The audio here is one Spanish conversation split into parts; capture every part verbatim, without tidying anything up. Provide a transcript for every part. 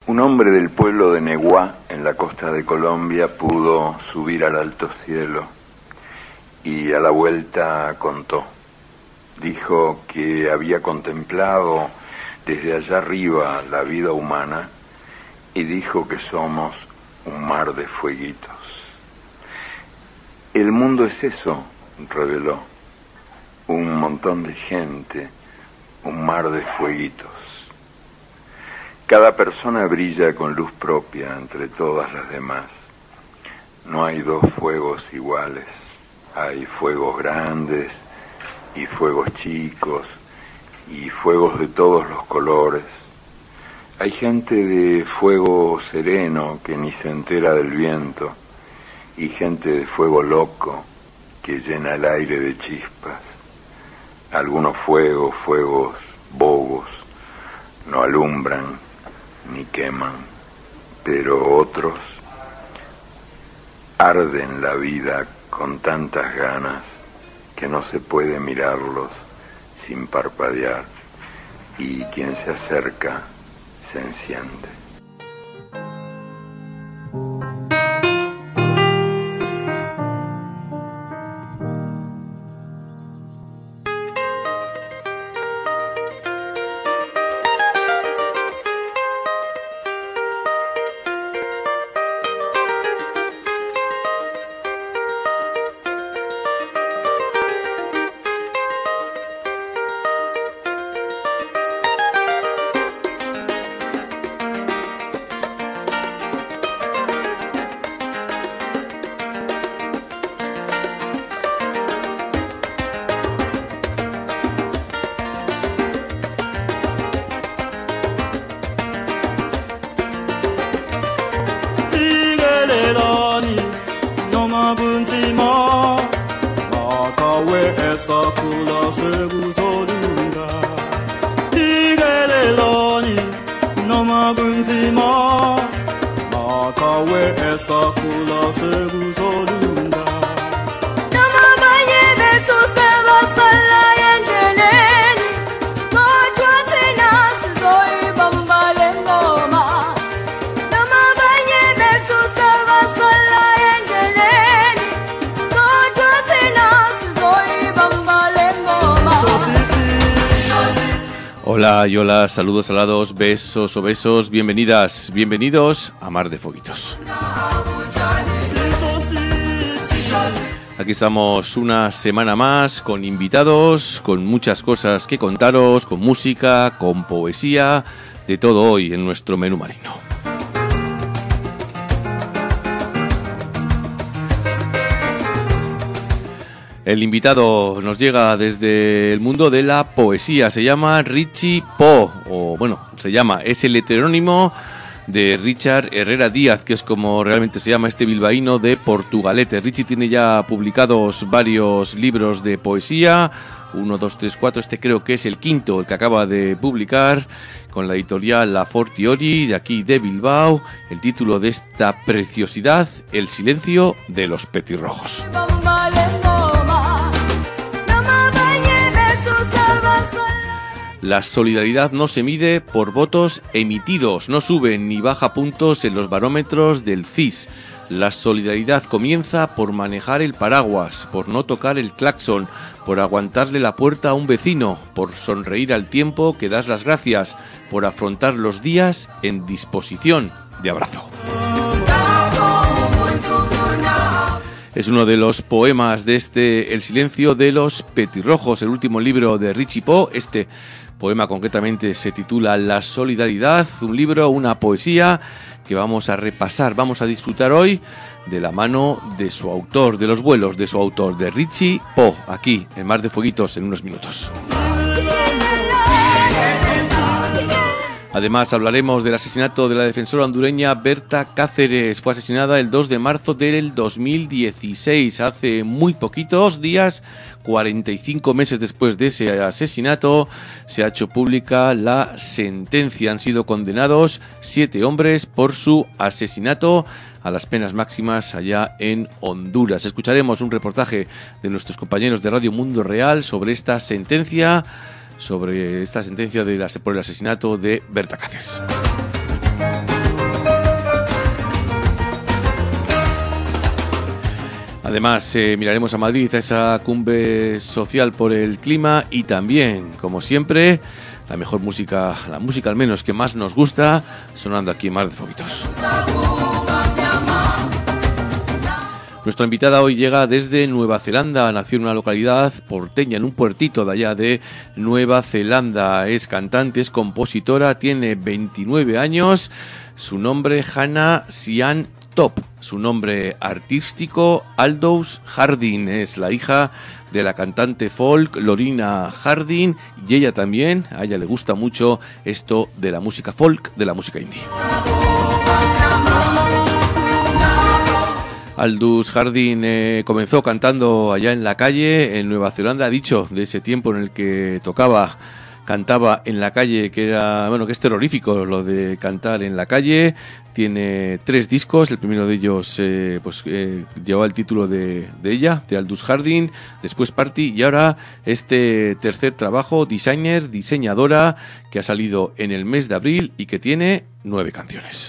Un hombre del pueblo de Neguá, en la costa de Colombia, pudo subir al alto cielo y a la vuelta contó. Dijo que había contemplado desde allá arriba la vida humana y dijo que somos un mar de fueguitos. El mundo es eso, reveló, un montón de gente, un mar de fueguitos. Cada persona brilla con luz propia entre todas las demás. No hay dos fuegos iguales. Hay fuegos grandes y fuegos chicos y fuegos de todos los colores. Hay gente de fuego sereno que ni se entera del viento y gente de fuego loco que llena el aire de chispas. Algunos fuegos, fuegos bobos, no alumbran ni queman, pero otros arden la vida con tantas ganas que no se puede mirarlos sin parpadear, y quien se acerca se enciende. Hola y hola, saludos alados, besos o besos, bienvenidas, bienvenidos a Mar de Fueguitos. Aquí estamos una semana más con invitados, con muchas cosas que contaros, con música, con poesía, de todo hoy en nuestro menú marino. El invitado nos llega desde el mundo de la poesía, se llama Richie Po, o bueno, se llama, es el heterónimo de Richard Herrera Díaz, que es como realmente se llama este bilbaíno de Portugalete. Richie tiene ya publicados varios libros de poesía, uno, dos, tres, cuatro, este creo que es el quinto, el que acaba de publicar, con la editorial La Fortiori, de aquí de Bilbao. El título de esta preciosidad, El silencio de los petirrojos. La solidaridad no se mide por votos emitidos, no sube ni baja puntos en los barómetros del C I S. La solidaridad comienza por manejar el paraguas, por no tocar el claxon, por aguantarle la puerta a un vecino, por sonreír al tiempo que das las gracias, por afrontar los días en disposición de abrazo. Es uno de los poemas de este El silencio de los petirrojos, el último libro de Richie Po. Este poema concretamente se titula La solidaridad, un libro, una poesía que vamos a repasar, vamos a disfrutar hoy de la mano de su autor, de los vuelos de su autor, de Richie Po, aquí en Mar de Fueguitos en unos minutos. Además hablaremos del asesinato de la defensora hondureña Berta Cáceres. Fue asesinada el dos de marzo del dos mil dieciséis, hace muy poquitos días, cuarenta y cinco meses después de ese asesinato, se ha hecho pública la sentencia. Han sido condenados siete hombres por su asesinato a las penas máximas allá en Honduras. Escucharemos un reportaje de nuestros compañeros de Radio Mundo Real sobre esta sentencia, sobre esta sentencia de la, por el asesinato de Berta Cáceres. Además, eh, miraremos a Madrid, a esa cumbre social por el clima y también, como siempre, la mejor música, la música al menos que más nos gusta, sonando aquí en Mar de Foguitos. Nuestra invitada hoy llega desde Nueva Zelanda, nació en una localidad porteña, en un puertito de allá de Nueva Zelanda. Es cantante, es compositora, tiene veintinueve años, su nombre Hannah Sian Top, su nombre artístico Aldous Harding, es la hija de la cantante folk Lorina Harding y ella también, a ella le gusta mucho esto de la música folk, de la música indie. Aldous Harding eh, comenzó cantando allá en la calle, en Nueva Zelanda, ha dicho de ese tiempo en el que tocaba, cantaba en la calle, que era, bueno, que es terrorífico lo de cantar en la calle. Tiene tres discos, el primero de ellos eh, pues eh, llevaba el título de, de ella, de Aldous Harding, después Party, y ahora este tercer trabajo, Designer, diseñadora, que ha salido en el mes de abril y que tiene nueve canciones.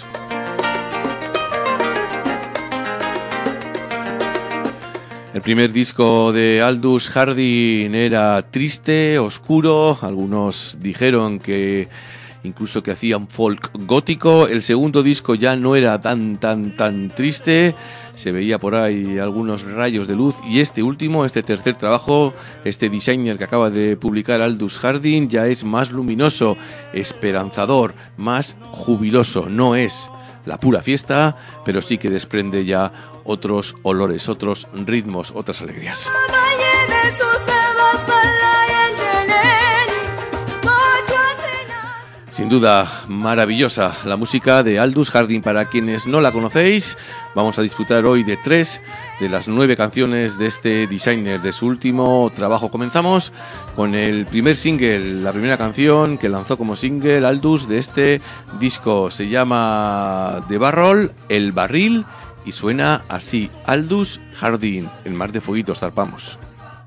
El primer disco de Aldous Harding era triste, oscuro, algunos dijeron que incluso que hacía un folk gótico. El segundo disco ya no era tan tan tan triste, se veía por ahí algunos rayos de luz, y este último, este tercer trabajo, este Designer que acaba de publicar Aldous Harding, ya es más luminoso, esperanzador, más jubiloso. No es la pura fiesta, pero sí que desprende ya otros olores, otros ritmos, otras alegrías. Sin duda, maravillosa la música de Aldous Harding. Para quienes no la conocéis, vamos a disfrutar hoy de tres de las nueve canciones de este Designer, de su último trabajo. Comenzamos con el primer single, la primera canción que lanzó como single Aldous de este disco. Se llama The Barrel, El Barril, y suena así: Aldous Harding, en Mar de Fueguitos zarpamos.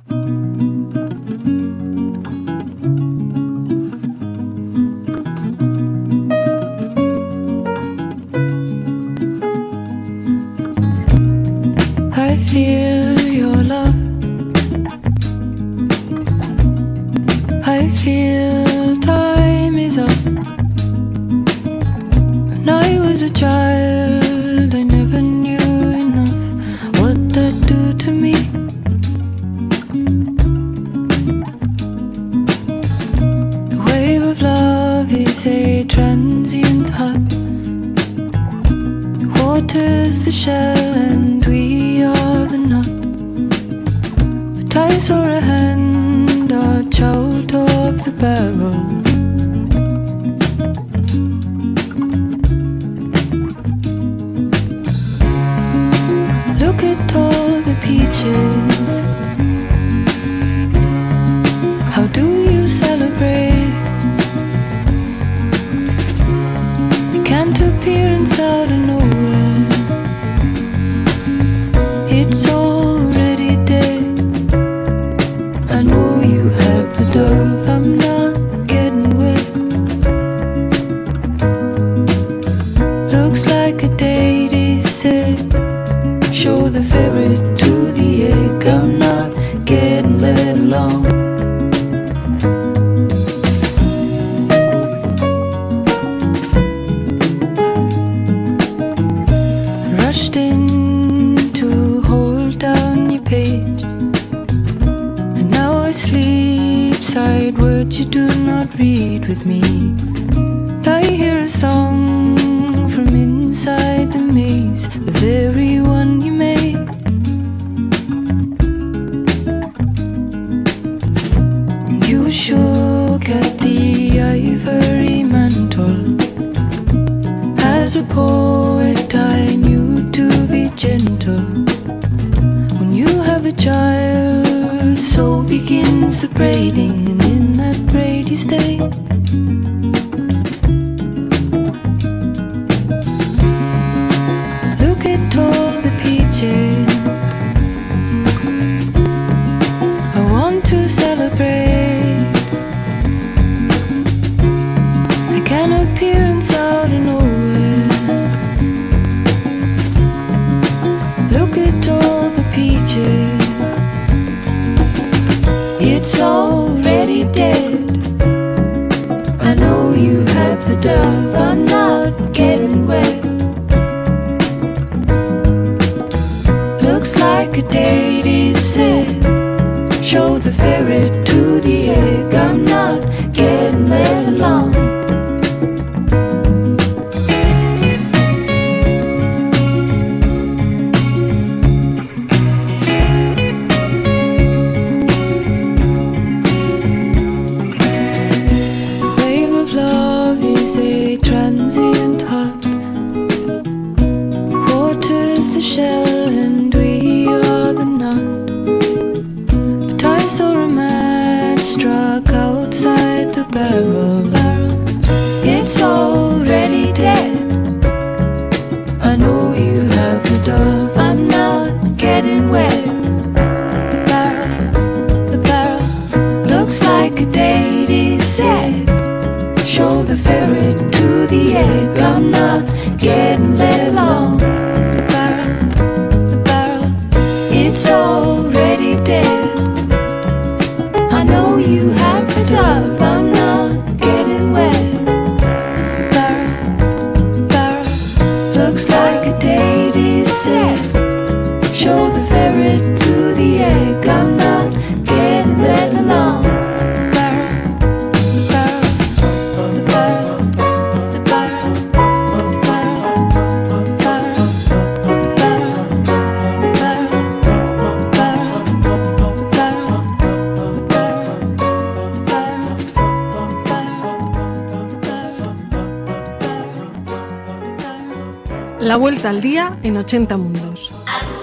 I feel your love. I feel time is up. When I was a child, I never knew enough what that do to me. The wave of love is a transient hug. The water's the shell and we are the nut. The ties or a hand are out of the barrel. Look at all the peaches. How do you celebrate? It can't appearance out of nowhere. It's already dead. I know you have the dove. I'm not getting wet. Looks like a date is set. Show the ferret to the egg. I'm not getting let along. Rushed in to hold down your page, and now I sleep side words you do not read with me. I hear a song from inside the maze, the very one you made. You shook at the ivory mantle. As a poet I knew to be gentle. When you have a child, so begins the braiding, and in that braid you stay. Look at all the peaches. I want to celebrate. I can appearance out of nowhere. Look at all the peaches. not getting wet. Looks like a date is set. Show the ferret to the egg. I'm not getting led along. Transient heart waters the shell and we are the knot. But I saw a match struck outside the barrel. It's already dead. I know you have the dove. I'm not getting wet. The barrel, the barrel looks like a date is set. Show the ferret to the egg. I'm not getting led along. The barrel, the barrel, it's already dead. I know you have the dove. I'm not getting wet. The barrel, the barrel, looks like a date is set. Show the ferret to the egg. I'm not getting led along. La vuelta al día en ochenta mundos.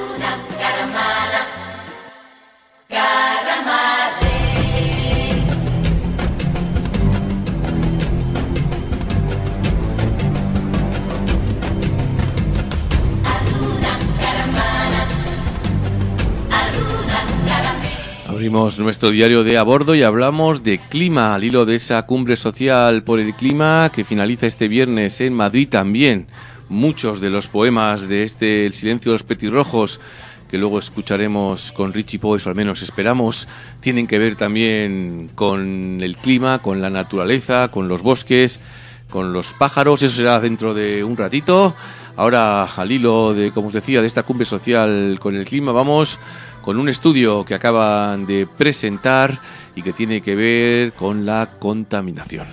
Abrimos nuestro diario de a bordo y hablamos de clima, al hilo de esa cumbre social por el clima que finaliza este viernes en Madrid también. Muchos de los poemas de este El silencio de los petirrojos, que luego escucharemos con Richie Poe, o al menos esperamos, tienen que ver también con el clima, con la naturaleza, con los bosques, con los pájaros. Eso será dentro de un ratito. Ahora, al hilo de, como os decía, de esta cumbre social con el clima, vamos con un estudio que acaban de presentar y que tiene que ver con la contaminación.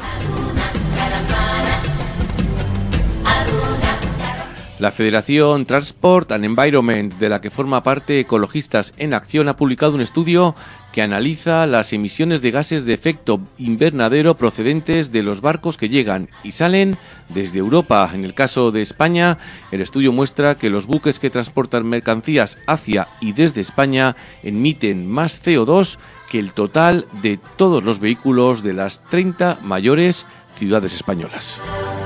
La Federación Transport and Environment, de la que forma parte Ecologistas en Acción, ha publicado un estudio que analiza las emisiones de gases de efecto invernadero procedentes de los barcos que llegan y salen desde Europa. En el caso de España, el estudio muestra que los buques que transportan mercancías hacia y desde España emiten más C O dos que el total de todos los vehículos de las treinta mayores ciudades españolas.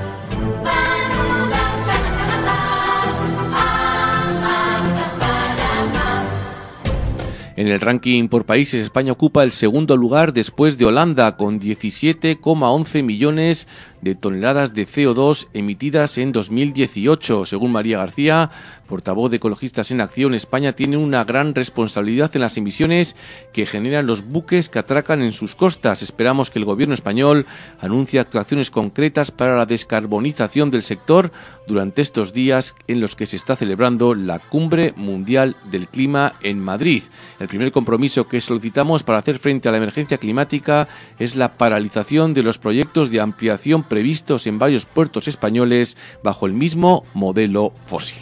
En el ranking por países, España ocupa el segundo lugar después de Holanda, con diecisiete coma once millones de toneladas de C O dos emitidas en dos mil dieciocho. Según María García, portavoz de Ecologistas en Acción, España tiene una gran responsabilidad en las emisiones que generan los buques que atracan en sus costas. Esperamos que el gobierno español anuncie actuaciones concretas para la descarbonización del sector durante estos días en los que se está celebrando la Cumbre Mundial del Clima en Madrid. El primer compromiso que solicitamos para hacer frente a la emergencia climática es la paralización de los proyectos de ampliación previstos en varios puertos españoles bajo el mismo modelo fósil.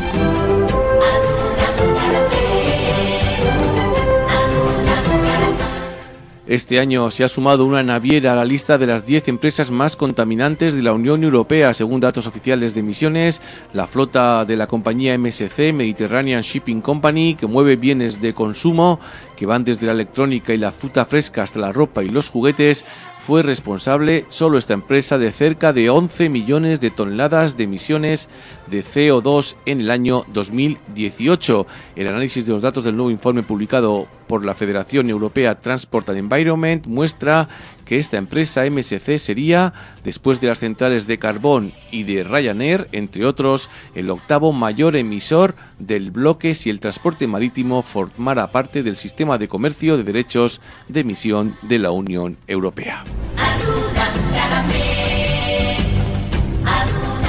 Este año se ha sumado una naviera a la lista de las diez empresas más contaminantes de la Unión Europea, según datos oficiales de emisiones. La flota de la compañía M S C, Mediterranean Shipping Company, que mueve bienes de consumo que van desde la electrónica y la fruta fresca hasta la ropa y los juguetes, fue responsable, solo esta empresa, de cerca de once millones de toneladas de emisiones de C O dos en el año dos mil dieciocho. El análisis de los datos del nuevo informe publicado por la Federación Europea Transport and Environment muestra que esta empresa M S C sería, después de las centrales de carbón y de Ryanair, entre otros, el octavo mayor emisor del bloque si el transporte marítimo formara parte del sistema de comercio de derechos de emisión de la Unión Europea.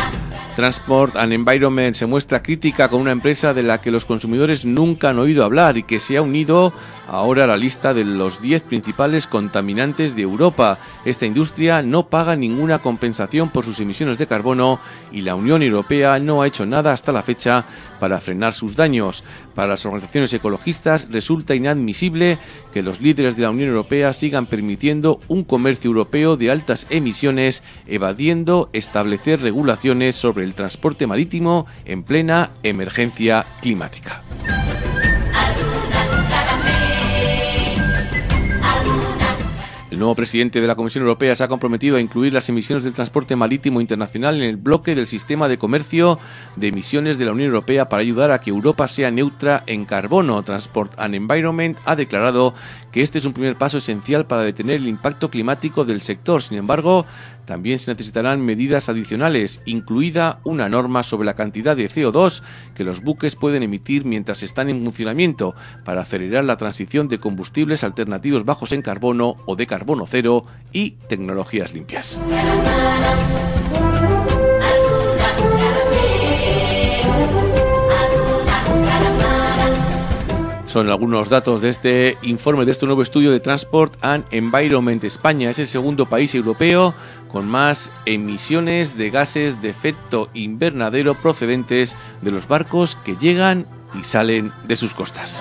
Transport and Environment se muestra crítica con una empresa de la que los consumidores nunca han oído hablar y que se ha unido ahora a la lista de los diez principales contaminantes de Europa. Esta industria no paga ninguna compensación por sus emisiones de carbono y la Unión Europea no ha hecho nada hasta la fecha para frenar sus daños. Para las organizaciones ecologistas resulta inadmisible que los líderes de la Unión Europea sigan permitiendo un comercio europeo de altas emisiones, evadiendo establecer regulaciones sobre el transporte marítimo en plena emergencia climática. El nuevo presidente de la Comisión Europea se ha comprometido a incluir las emisiones del transporte marítimo internacional en el bloque del sistema de comercio de emisiones de la Unión Europea para ayudar a que Europa sea neutra en carbono. Transport and Environment ha declarado que este es un primer paso esencial para detener el impacto climático del sector. Sin embargo, también se necesitarán medidas adicionales, incluida una norma sobre la cantidad de C O dos que los buques pueden emitir mientras están en funcionamiento, para acelerar la transición de combustibles alternativos bajos en carbono o de carbono cero y tecnologías limpias. Son algunos datos de este informe, de este nuevo estudio de Transport and Environment. España es el segundo país europeo con más emisiones de gases de efecto invernadero procedentes de los barcos que llegan y salen de sus costas.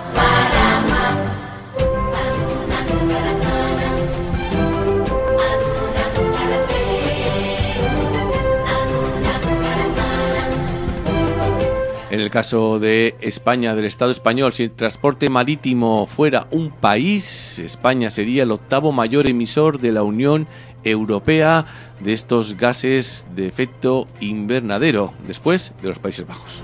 En el caso de España, del Estado español, si el transporte marítimo fuera un país, España sería el octavo mayor emisor de la Unión Europea de estos gases de efecto invernadero, después de los Países Bajos.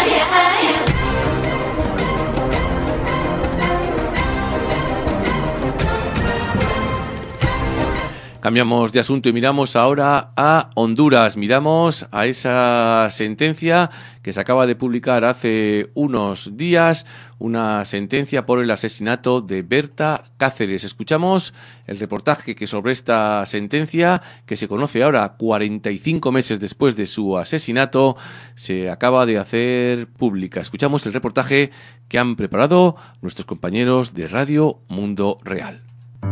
Cambiamos de asunto y miramos ahora a Honduras. Miramos a esa sentencia que se acaba de publicar hace unos días, una sentencia por el asesinato de Berta Cáceres. Escuchamos el reportaje que sobre esta sentencia, que se conoce ahora cuarenta y cinco meses después de su asesinato, se acaba de hacer pública. Escuchamos el reportaje que han preparado nuestros compañeros de Radio Mundo Real.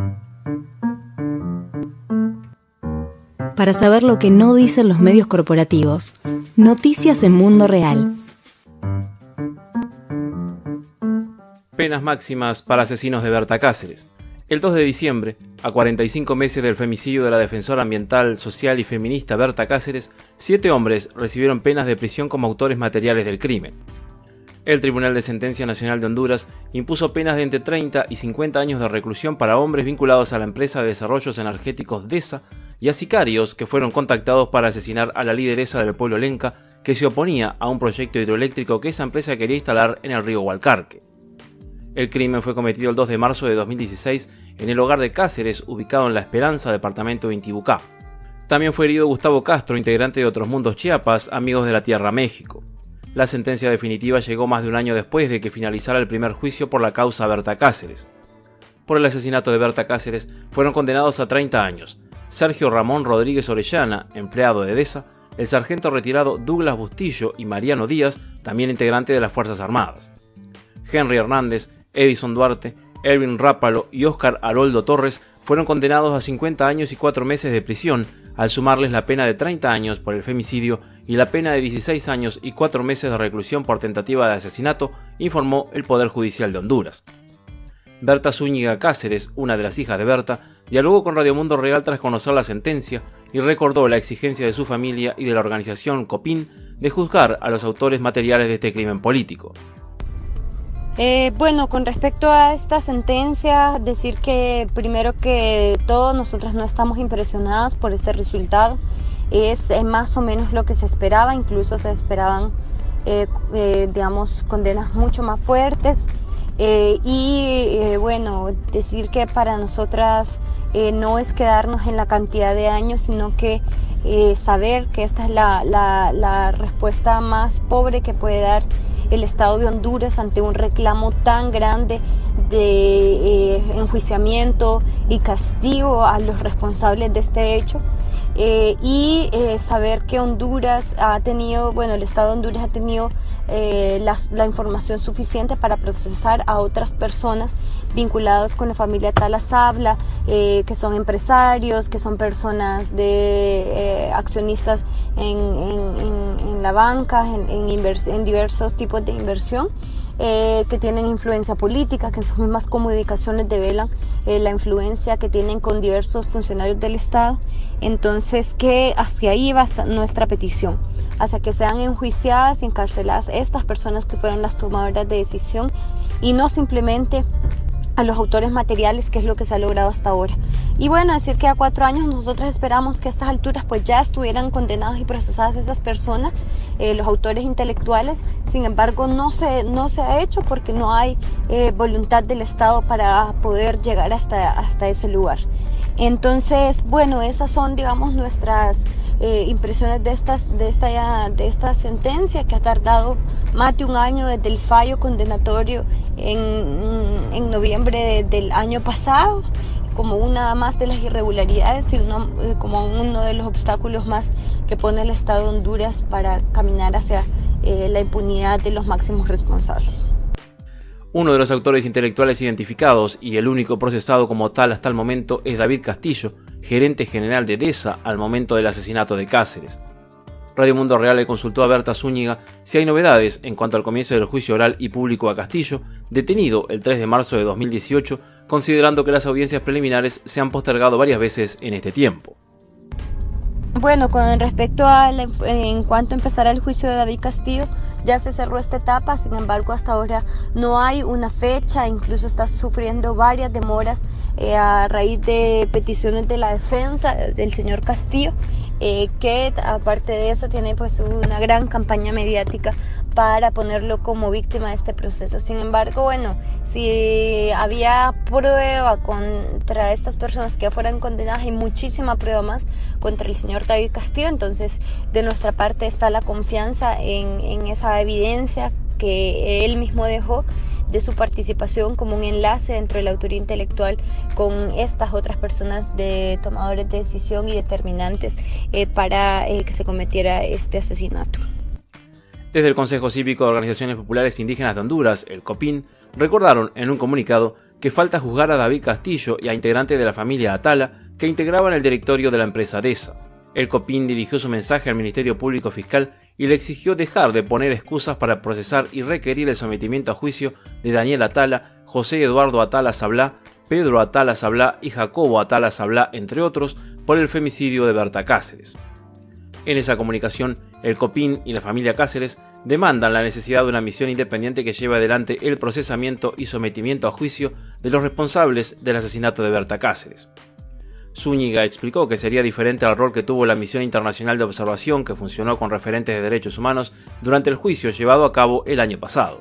Para saber lo que no dicen los medios corporativos, noticias en Mundo Real. Penas máximas para asesinos de Berta Cáceres. El dos de diciembre, a cuarenta y cinco meses del femicidio de la defensora ambiental, social y feminista Berta Cáceres, siete hombres recibieron penas de prisión como autores materiales del crimen. El Tribunal de Sentencia Nacional de Honduras impuso penas de entre treinta y cincuenta años de reclusión para hombres vinculados a la empresa de desarrollos energéticos DESA y a sicarios que fueron contactados para asesinar a la lideresa del pueblo lenca que se oponía a un proyecto hidroeléctrico que esa empresa quería instalar en el río Hualcarque. El crimen fue cometido el dos de marzo de dos mil dieciséis en el hogar de Cáceres, ubicado en La Esperanza, departamento de Intibucá. También fue herido Gustavo Castro, integrante de Otros Mundos Chiapas, Amigos de la Tierra México. La sentencia definitiva llegó más de un año después de que finalizara el primer juicio por la causa Berta Cáceres. Por el asesinato de Berta Cáceres fueron condenados a treinta años Sergio Ramón Rodríguez Orellana, empleado de DESA, el sargento retirado Douglas Bustillo y Mariano Díaz, también integrante de las Fuerzas Armadas. Henry Hernández, Edison Duarte, Erwin Rápalo y Óscar Haroldo Torres fueron condenados a cincuenta años y cuatro meses de prisión, al sumarles la pena de treinta años por el femicidio y la pena de dieciséis años y cuatro meses de reclusión por tentativa de asesinato, informó el Poder Judicial de Honduras. Berta Zúñiga Cáceres, una de las hijas de Berta, dialogó con Radio Mundo Real tras conocer la sentencia y recordó la exigencia de su familia y de la organización COPIN de juzgar a los autores materiales de este crimen político. Eh, bueno, con respecto a esta sentencia, decir que primero que todo nosotros no estamos impresionadas por este resultado. Es, es más o menos lo que se esperaba, incluso se esperaban eh, eh, digamos, condenas mucho más fuertes. Eh, y eh, bueno, decir que para nosotras eh, no es quedarnos en la cantidad de años, sino que eh, saber que esta es la, la, la respuesta más pobre que puede dar el Estado de Honduras ante un reclamo tan grande de eh, enjuiciamiento y castigo a los responsables de este hecho. eh, y eh, saber que Honduras ha tenido, bueno, el Estado de Honduras ha tenido eh, la, la información suficiente para procesar a otras personas vinculadas con la familia Atala Sabla, eh, que son empresarios, que son personas de eh, accionistas en, en, en, en la banca, en, en, invers en diversos tipos de inversión. Eh, que tienen influencia política, que en sus mismas comunicaciones develan eh, la influencia que tienen con diversos funcionarios del Estado. Entonces, que hacia ahí va nuestra petición, hacia que sean enjuiciadas y encarceladas estas personas que fueron las tomadoras de decisión y no simplemente a los autores materiales, que es lo que se ha logrado hasta ahora. Y bueno, decir que a cuatro años nosotros esperamos que a estas alturas pues ya estuvieran condenadas y procesadas esas personas, eh, los autores intelectuales. Sin embargo, no se, no se ha hecho porque no hay eh, voluntad del Estado para poder llegar hasta, hasta ese lugar. Entonces, bueno, esas son, digamos, nuestras eh, impresiones de, estas, de, esta, de esta sentencia, que ha tardado más de un año desde el fallo condenatorio en, en noviembre de, del año pasado, como una más de las irregularidades y uno, eh, como uno de los obstáculos más que pone el Estado de Honduras para caminar hacia eh, la impunidad de los máximos responsables. Uno de los autores intelectuales identificados y el único procesado como tal hasta el momento es David Castillo, gerente general de DESA al momento del asesinato de Cáceres. Radio Mundo Real le consultó a Berta Zúñiga si hay novedades en cuanto al comienzo del juicio oral y público a Castillo, detenido el tres de marzo de dos mil dieciocho, considerando que las audiencias preliminares se han postergado varias veces en este tiempo. Bueno, con respecto a la, en cuanto empezará el juicio de David Castillo, ya se cerró esta etapa. Sin embargo, hasta ahora no hay una fecha, incluso está sufriendo varias demoras eh, a raíz de peticiones de la defensa del señor Castillo, eh, que aparte de eso tiene pues una gran campaña mediática para ponerlo como víctima de este proceso. Sin embargo, bueno, si había prueba contra estas personas que ya fueran condenadas, hay muchísima prueba más contra el señor David Castillo. Entonces, de nuestra parte está la confianza en, en esa evidencia que él mismo dejó de su participación como un enlace dentro de la autoría intelectual con estas otras personas de tomadores de decisión y determinantes eh, para eh, que se cometiera este asesinato. Desde el Consejo Cívico de Organizaciones Populares Indígenas de Honduras, el COPIN, recordaron en un comunicado que falta juzgar a David Castillo y a integrantes de la familia Atala que integraban el directorio de la empresa DESA. El COPIN dirigió su mensaje al Ministerio Público Fiscal y le exigió dejar de poner excusas para procesar y requerir el sometimiento a juicio de Daniel Atala, José Eduardo Atala Sabla, Pedro Atala Sabla y Jacobo Atala Sabla, entre otros, por el femicidio de Berta Cáceres. En esa comunicación, el COPIN y la familia Cáceres demandan la necesidad de una misión independiente que lleve adelante el procesamiento y sometimiento a juicio de los responsables del asesinato de Berta Cáceres. Zúñiga explicó que sería diferente al rol que tuvo la Misión Internacional de Observación, que funcionó con referentes de derechos humanos durante el juicio llevado a cabo el año pasado.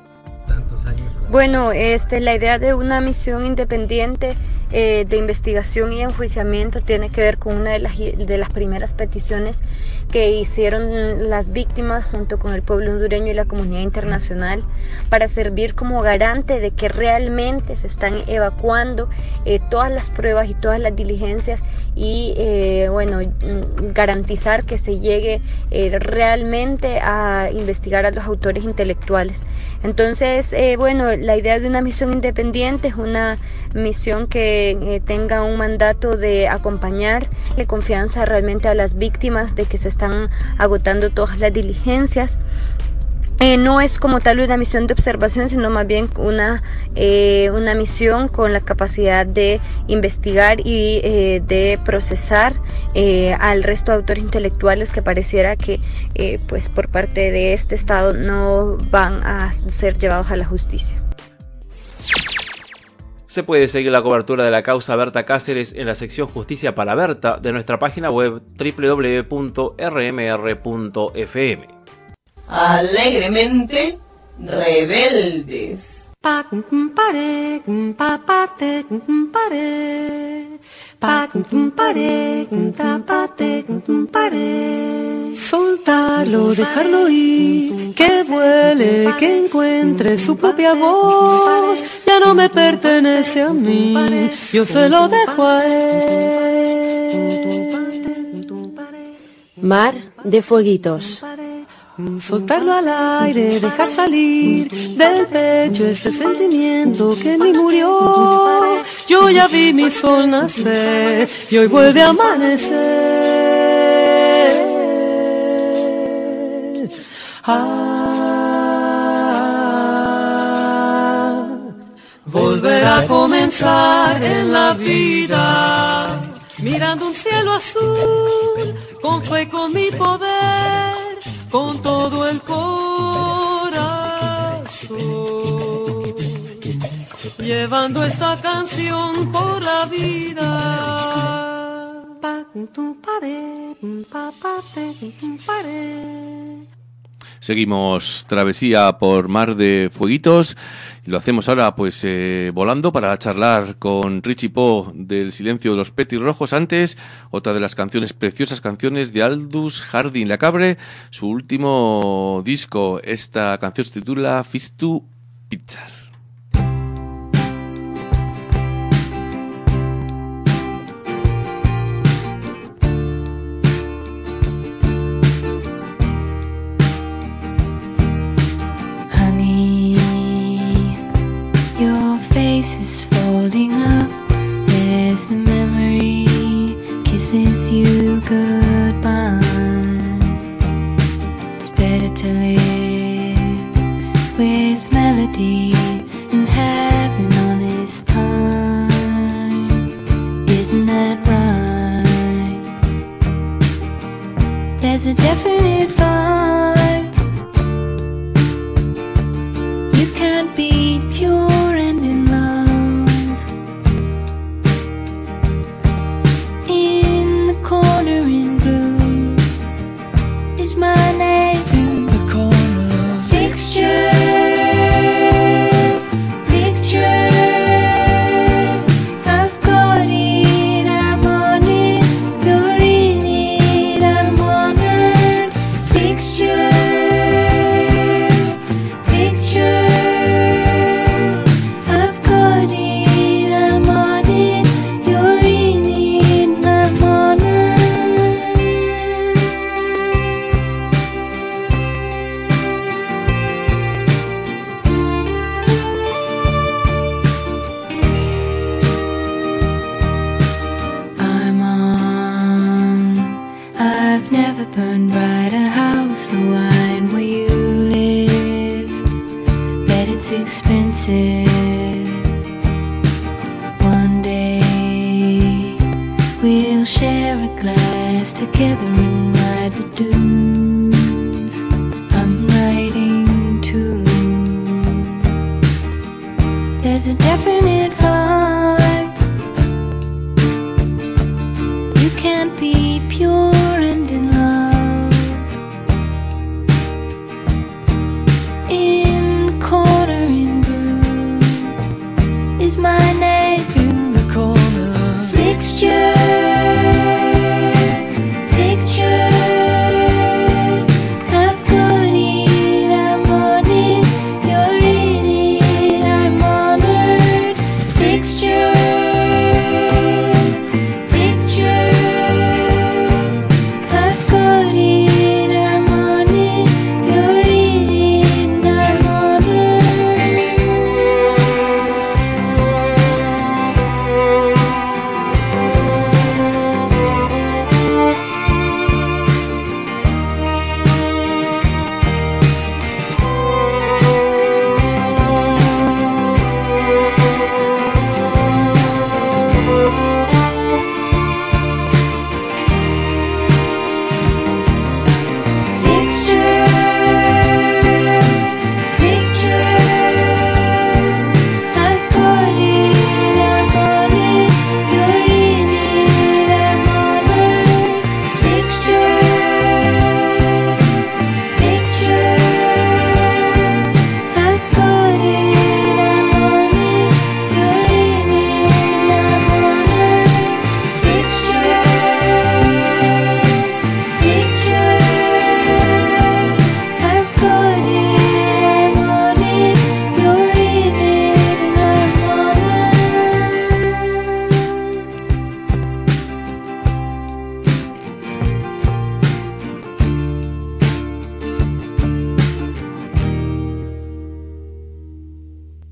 Bueno, este, la idea de una misión independiente eh, de investigación y enjuiciamiento tiene que ver con una de las, de las primeras peticiones que hicieron las víctimas junto con el pueblo hondureño y la comunidad internacional para servir como garante de que realmente se están evacuando eh, todas las pruebas y todas las diligencias y eh, bueno, garantizar que se llegue eh, realmente a investigar a los autores intelectuales. Entonces, eh, bueno, la idea de una misión independiente es una misión que eh, tenga un mandato de acompañar, de confianza realmente a las víctimas de que se están agotando todas las diligencias. Eh, no es como tal una misión de observación, sino más bien una, eh, una misión con la capacidad de investigar y eh, de procesar eh, al resto de autores intelectuales que pareciera que eh, pues por parte de este Estado no van a ser llevados a la justicia. Se puede seguir la cobertura de la causa Berta Cáceres en la sección Justicia para Berta de nuestra página web doble u doble u doble u punto r m r punto f m. Alegremente rebeldes. Soltarlo, dejarlo ir, que vuele, que encuentre su propia voz. Ya no me pertenece a mí, yo se lo dejo a él. Mar de fueguitos. Soltarlo al aire, dejar salir del pecho este sentimiento que en mí murió. Yo ya vi mi sol nacer y hoy vuelve a amanecer. Ah, volver a comenzar en la vida, mirando un cielo azul, con fe y con mi poder, con todo el corazón, llevando esta canción por la vida. Seguimos travesía por Mar de Fueguitos y lo hacemos ahora pues eh, volando para charlar con Richie Po del Silencio de los Petirrojos. Antes, otra de las canciones, preciosas canciones de Aldous Harding Lacabre, su último disco. Esta canción se titula Fist to Picture. Kisses you goodbye. It's better to live with melody and have an honest time. Isn't that right? There's a definite vibe. You can't be pure and in love. Corner in blue is my name. The corner fixture, picture. I've got it, I'm on it. You're in it, I'm honored. Fixture, picture. I've got it, I'm on it. You're in it, I'm honored. Burn brighter house, the wine where you live, bet it's expensive. One day we'll share a glass together and ride the dunes. I'm writing too. There's a definite vibe. You can't be pure and in love. In corner in blue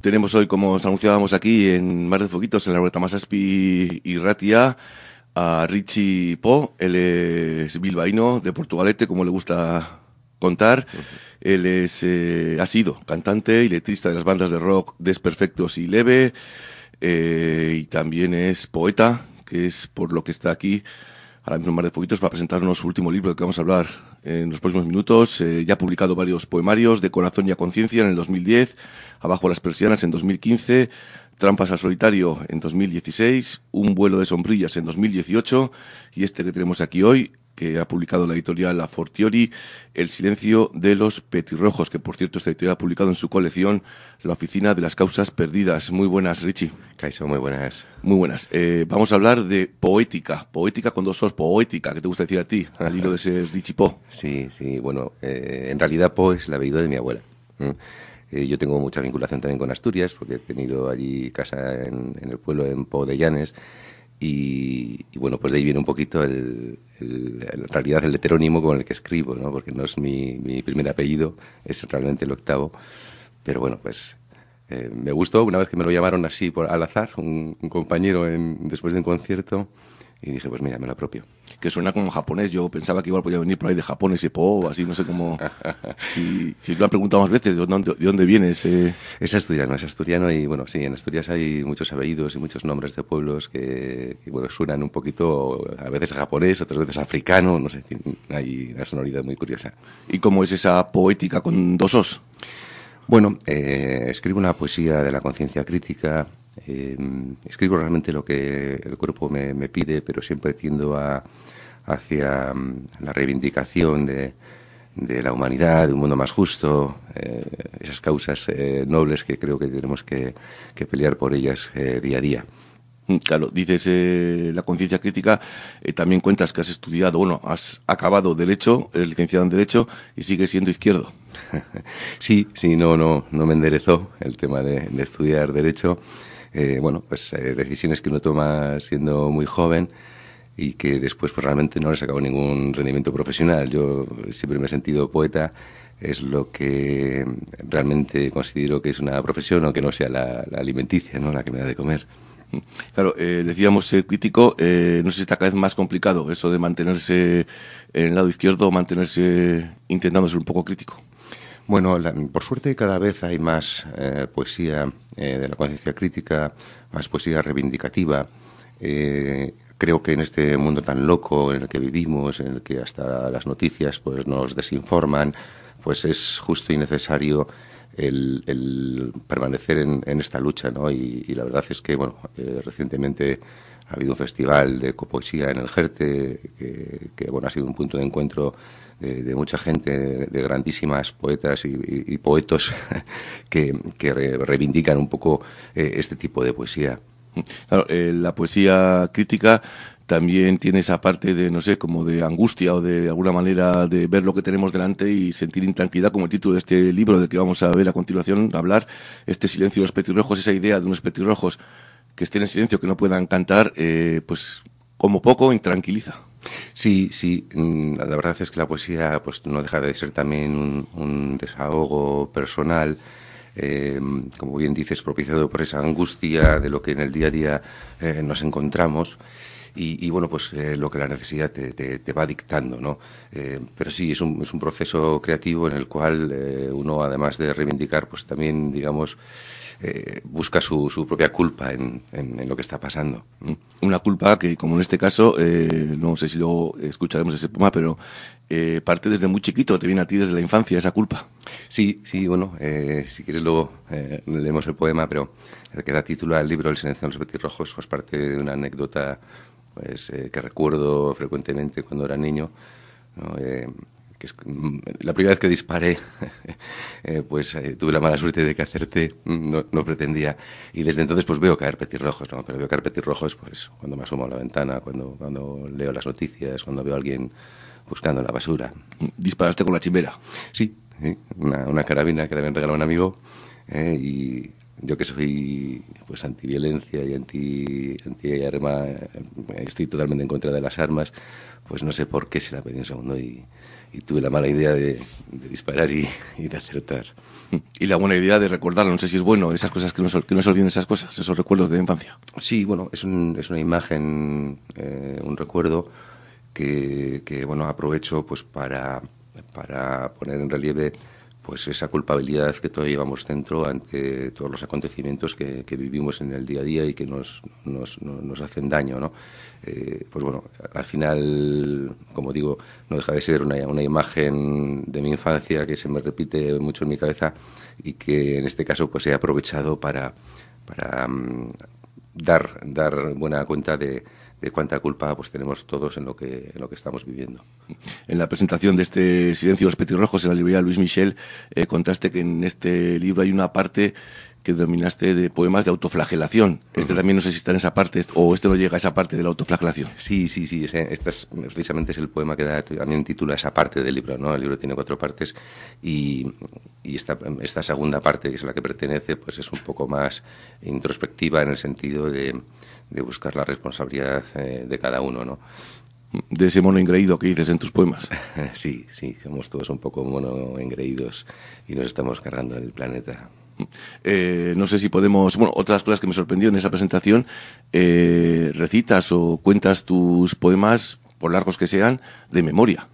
Tenemos hoy, como os anunciábamos aquí en Mar de Foquitos, en la Ruleta Masaspi y Ratia, a Richie Po. Él es bilbaíno, de Portugalete, como le gusta contar. Uh-huh. Él es, eh, ha sido cantante y letrista de las bandas de rock Desperfectos y Leve, eh, y también es poeta, que es por lo que está aquí ahora mismo en Mar de Foquitos para presentarnos su último libro, del que vamos a hablar en los próximos minutos. Eh, ya ha publicado varios poemarios, De Corazón y a Conciencia en el dos mil diez, Abajo las Persianas en dos mil quince, Trampas al Solitario en dos mil dieciséis, Un vuelo de sombrillas en dos mil dieciocho, y este que tenemos aquí hoy, que ha publicado la editorial La Fortiori, El silencio de los petirrojos, que por cierto esta editorial ha publicado en su colección La Oficina de las Causas Perdidas. Muy buenas, Richie. Caixo, muy buenas. Muy buenas. Eh, vamos a hablar de poética, poética con dos os, poética, ¿qué te gusta decir a ti, al hilo de ese Richie Po? Sí, sí, bueno, eh, en realidad Po es el apellido de mi abuela. ¿Mm? Eh, yo tengo mucha vinculación también con Asturias, porque he tenido allí casa en, en el pueblo, en Po de Llanes. Y, y bueno, pues de ahí viene un poquito el, el, en realidad el heterónimo con el que escribo, ¿no? Porque no es mi, mi primer apellido, es realmente el octavo. Pero bueno, pues eh, me gustó una vez que me lo llamaron así por, al azar, un, un compañero en, después de un concierto, y dije, pues mira, me lo apropio. Que suena como japonés. Yo pensaba que igual podía venir por ahí de Japón ese Po, así, no sé cómo. si, si lo han preguntado más veces, ¿de dónde, de dónde viene ese? Es asturiano, es asturiano, y bueno, sí, en Asturias hay muchos apellidos y muchos nombres de pueblos que, que bueno, suenan un poquito, a veces a japonés, otras veces a africano, no sé, hay una sonoridad muy curiosa. ¿Y cómo es esa poética con dos os? Bueno, eh, escribo una poesía de la conciencia crítica. Eh, escribo realmente lo que el cuerpo me, me pide, pero siempre tiendo a, hacia um, la reivindicación de, de la humanidad, de un mundo más justo, eh, esas causas eh, nobles que creo que tenemos que, que pelear por ellas eh, día a día. Claro, dices eh, la conciencia crítica, eh, también cuentas que has estudiado, bueno, has acabado Derecho, eres licenciado en Derecho y sigues siendo izquierdo. Sí, sí, no, no, no me enderezó el tema de, de estudiar Derecho. Eh, bueno, pues eh, decisiones que uno toma siendo muy joven y que después pues realmente no le sacaba ningún rendimiento profesional. Yo siempre me he sentido poeta, es lo que realmente considero que es una profesión, aunque no sea la, la alimenticia, ¿no?, la que me da de comer. Claro, eh, decíamos ser crítico, eh, no sé si está cada vez más complicado eso de mantenerse en el lado izquierdo, mantenerse intentando ser un poco crítico. Bueno, la, por suerte cada vez hay más eh, poesía eh, de la conciencia crítica, más poesía reivindicativa. Eh, creo que en este mundo tan loco en el que vivimos, en el que hasta las noticias pues nos desinforman, pues es justo y necesario el, el permanecer en, en esta lucha, ¿no? Y, y la verdad es que, bueno, eh, recientemente ha habido un festival de copoesía en el Jerte, que, que bueno, ha sido un punto de encuentro De, de mucha gente, de, de grandísimas poetas y, y, y poetos que, que re, reivindican un poco eh, este tipo de poesía. Claro, eh, la poesía crítica también tiene esa parte de, no sé, como de angustia o de alguna manera de ver lo que tenemos delante y sentir intranquilidad, como el título de este libro del que vamos a ver a continuación, hablar, este silencio de los petirrojos, esa idea de unos petirrojos que estén en silencio, que no puedan cantar, eh, pues como poco intranquiliza. Sí, sí, la verdad es que la poesía pues no deja de ser también un, un desahogo personal, eh, como bien dices, propiciado por esa angustia de lo que en el día a día eh, nos encontramos. Y, y bueno, pues eh, lo que la necesidad te, te, te va dictando, ¿no? Eh, pero sí, es un, es un proceso creativo en el cual eh, uno, además de reivindicar, pues también, digamos, eh, busca su, su propia culpa en, en, en lo que está pasando. Una culpa que, como en este caso, eh, no sé si luego escucharemos ese poema, pero eh, parte desde muy chiquito, te viene a ti desde la infancia esa culpa. Sí, sí, bueno, eh, si quieres luego eh, leemos el poema, pero el que da título al libro El silencio de los petirrojos, pues parte de una anécdota pues eh, que recuerdo frecuentemente cuando era niño, ¿no? Eh, que es, la primera vez que disparé, eh, pues eh, tuve la mala suerte de que acerté, no, no pretendía, y desde entonces pues veo caer petirrojos, ¿no? Pero veo caer petirrojos pues cuando me asomo a la ventana, cuando, cuando leo las noticias, cuando veo a alguien buscando en la basura. ¿Disparaste con la chimera? Sí, sí, una, una carabina que le habían regalado a un amigo, eh, y yo que soy pues antiviolencia y anti, anti arma, estoy totalmente en contra de las armas, pues no sé por qué se la pedí un segundo y, y tuve la mala idea de, de disparar y, y de acertar. Y la buena idea de recordarlo, no sé si es bueno, esas cosas, que no, que no se olviden esas cosas, esos recuerdos de infancia. Sí, bueno, es, un, es una imagen, eh, un recuerdo que, que bueno, aprovecho pues para, para poner en relieve pues esa culpabilidad que todavía llevamos dentro ante todos los acontecimientos que, que vivimos en el día a día y que nos, nos, nos hacen daño, ¿no? Eh, pues bueno, al final, como digo, no deja de ser una, una imagen de mi infancia que se me repite mucho en mi cabeza y que en este caso pues he aprovechado para, para um, dar, dar buena cuenta de de cuánta culpa pues tenemos todos en lo que en lo que estamos viviendo. En la presentación de este Silencio de los Petirrojos en la librería Luis Michel, eh, contaste que en este libro hay una parte que denominaste de poemas de autoflagelación. Este uh-huh. también no sé si está en esa parte, o este no llega a esa parte de la autoflagelación. Sí, sí, sí. Ese, este es, precisamente es el poema que da, también titula esa parte del libro, ¿no? El libro tiene cuatro partes y, y esta, esta segunda parte, que es la que pertenece, pues es un poco más introspectiva en el sentido de, de buscar la responsabilidad eh, de cada uno, ¿no? De ese mono engreído que dices en tus poemas. Sí, sí, somos todos un poco mono engreídos y nos estamos cargando en el planeta. Eh, no sé si podemos... Bueno, otras cosas que me sorprendió en esa presentación, eh, recitas o cuentas tus poemas, por largos que sean, de memoria.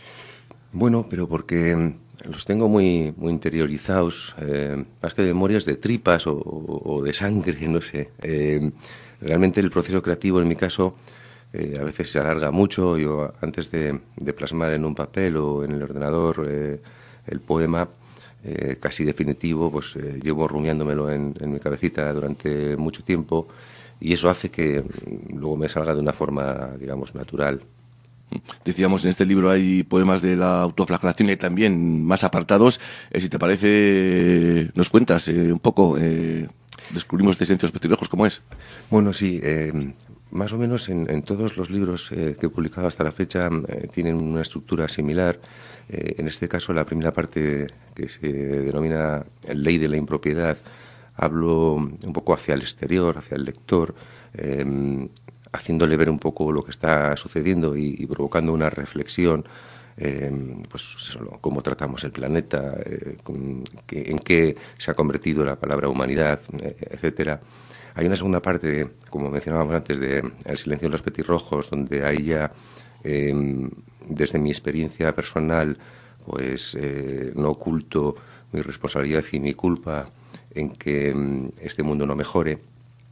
Bueno, pero porque los tengo muy, muy interiorizados, eh, más que de memorias, de tripas o, o, o de sangre, no sé. Eh, realmente el proceso creativo, en mi caso, eh, a veces se alarga mucho. Yo, antes de, de plasmar en un papel o en el ordenador eh, el poema, Eh, casi definitivo, pues eh, llevo rumiándomelo en, en mi cabecita durante mucho tiempo y eso hace que luego me salga de una forma, digamos, natural. Decíamos, en este libro hay poemas de la autoflagelación y también más apartados. Eh, si te parece, nos cuentas eh, un poco, eh, descubrimos este Silencio de los Petirrojos, ¿cómo es? Bueno, sí, eh, más o menos en, en todos los libros eh, que he publicado hasta la fecha eh, tienen una estructura similar. Eh, en este caso, la primera parte, que se denomina Ley de la Impropiedad, hablo un poco hacia el exterior, hacia el lector, eh, haciéndole ver un poco lo que está sucediendo y, y provocando una reflexión, eh, pues cómo tratamos el planeta, eh, con, que, en qué se ha convertido la palabra humanidad, eh, etcétera. Hay una segunda parte, como mencionábamos antes, de El Silencio de los Petirrojos, donde ahí ya, eh, desde mi experiencia personal, pues eh, no oculto mi responsabilidad y mi culpa en que eh, este mundo no mejore.